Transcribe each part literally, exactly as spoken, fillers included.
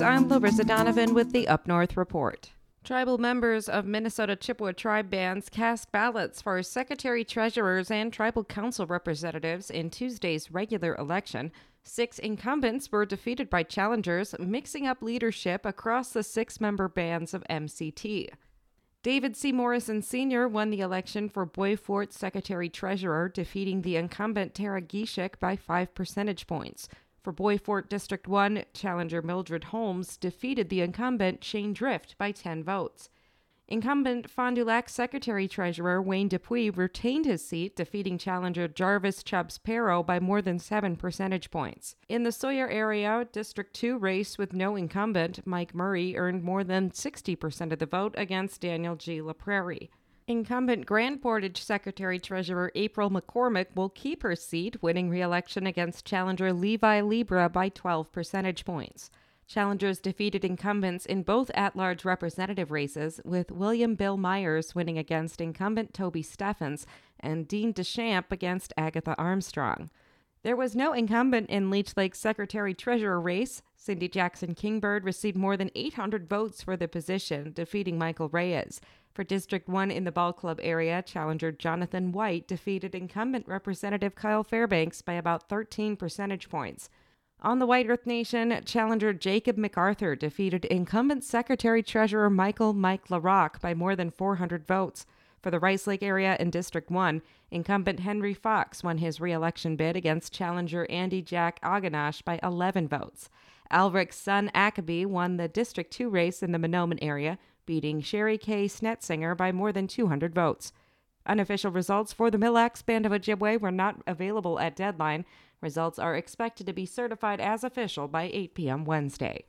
I'm Larissa Donovan with the Up North Report. Tribal members of Minnesota Chippewa tribe bands cast ballots for secretary treasurers and tribal council representatives in Tuesday's regular election. Six incumbents were defeated by challengers, mixing up leadership across the six-member bands of M C T. David C. Morrison Senior won the election for Bois Forte secretary treasurer, defeating the incumbent Tara Gishik by five percentage points. For Bois Forte District one, challenger Mildred Holmes defeated the incumbent Shane Drift by ten votes. Incumbent Fond du Lac Secretary-Treasurer Wayne Dupuis retained his seat, defeating challenger Jarvis Chubbs-Perro by more than seven percentage points. In the Sawyer area, District two race with no incumbent, Mike Murray earned more than sixty percent of the vote against Daniel G. LaPrairie. Incumbent Grand Portage Secretary-Treasurer April McCormick will keep her seat, winning re-election against challenger Levi Libra by twelve percentage points. Challengers defeated incumbents in both at-large representative races, with William Bill Myers winning against incumbent Toby Steffens and Dean Deschamps against Agatha Armstrong. There was no incumbent in Leech Lake's secretary-treasurer race. Cindy Jackson Kingbird received more than eight hundred votes for the position, defeating Michael Reyes. For District one in the Ball Club area, challenger Jonathan White defeated incumbent Representative Kyle Fairbanks by about thirteen percentage points. On the White Earth Nation, challenger Jacob MacArthur defeated incumbent Secretary-Treasurer Michael Mike LaRock by more than four hundred votes. For the Rice Lake area in District one, incumbent Henry Fox won his re-election bid against challenger Andy Jack Aganash by eleven votes. Alric's son Ackaby won the District two race in the Mahnomen area, beating Sherry K. Snetzinger by more than two hundred votes. Unofficial results for the Mille Lacs Band of Ojibwe were not available at deadline. Results are expected to be certified as official by eight p.m. Wednesday.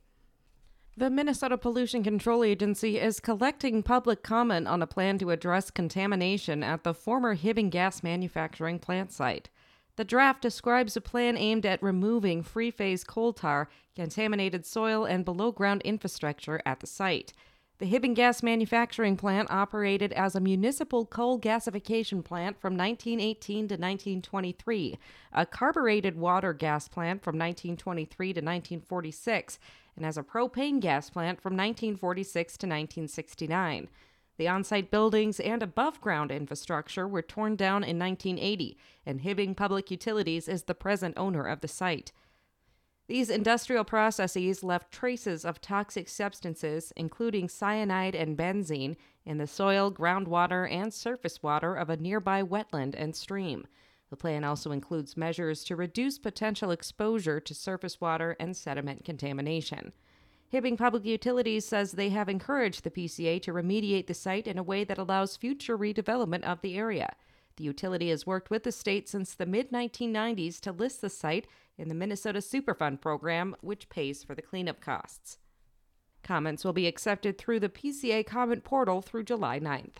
The Minnesota Pollution Control Agency is collecting public comment on a plan to address contamination at the former Hibbing gas manufacturing plant site. The draft describes a plan aimed at removing free-phase coal tar, contaminated soil, and below-ground infrastructure at the site. The Hibbing gas manufacturing plant operated as a municipal coal gasification plant from nineteen eighteen to nineteen twenty-three, a carbureted water gas plant from nineteen twenty-three to nineteen forty-six, and as a propane gas plant from nineteen forty-six to nineteen sixty-nine. The on-site buildings and above-ground infrastructure were torn down in nineteen eighty, and Hibbing Public Utilities is the present owner of the site. These industrial processes left traces of toxic substances, including cyanide and benzene, in the soil, groundwater, and surface water of a nearby wetland and stream. The plan also includes measures to reduce potential exposure to surface water and sediment contamination. Hibbing Public Utilities says they have encouraged the P C A to remediate the site in a way that allows future redevelopment of the area. The utility has worked with the state since the mid nineteen nineties to list the site in the Minnesota Superfund program, which pays for the cleanup costs. Comments will be accepted through the P C A comment portal through July ninth.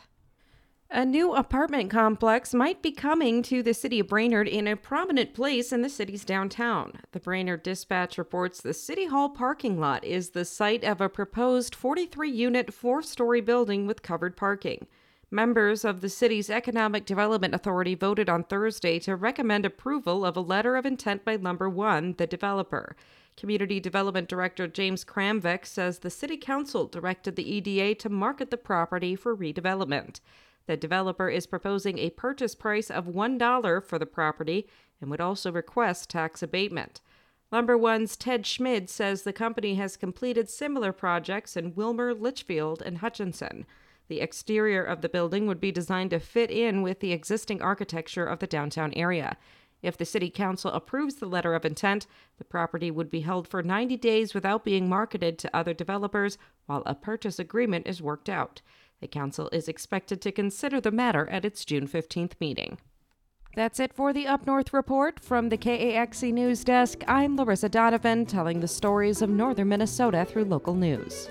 A new apartment complex might be coming to the city of Brainerd in a prominent place in the city's downtown. The Brainerd Dispatch reports the City Hall parking lot is the site of a proposed forty-three unit, four-story building with covered parking. Members of the city's Economic Development Authority voted on Thursday to recommend approval of a letter of intent by Lumber One, the developer. Community Development Director James Kramvik says the City Council directed the E D A to market the property for redevelopment. The developer is proposing a purchase price of one dollar for the property and would also request tax abatement. Lumber One's Ted Schmid says the company has completed similar projects in Wilmer, Litchfield, and Hutchinson. The exterior of the building would be designed to fit in with the existing architecture of the downtown area. If the City Council approves the letter of intent, the property would be held for ninety days without being marketed to other developers while a purchase agreement is worked out. The Council is expected to consider the matter at its June fifteenth meeting. That's it for the Up North Report. From the K A X E News Desk, I'm Larissa Donovan, telling the stories of northern Minnesota through local news.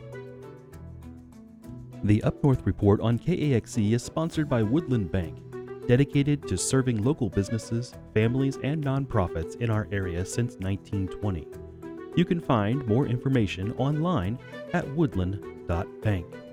The Up North Report on K A X E is sponsored by Woodland Bank, dedicated to serving local businesses, families, and nonprofits in our area since nineteen twenty. You can find more information online at woodland dot bank.